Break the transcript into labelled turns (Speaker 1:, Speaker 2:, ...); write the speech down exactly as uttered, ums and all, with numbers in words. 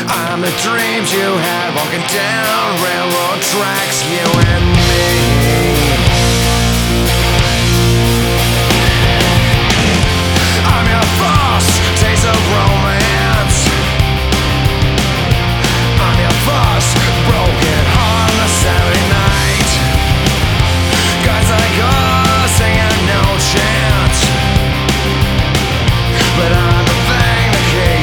Speaker 1: I'm the dreams you had walking down railroad tracks, you and me.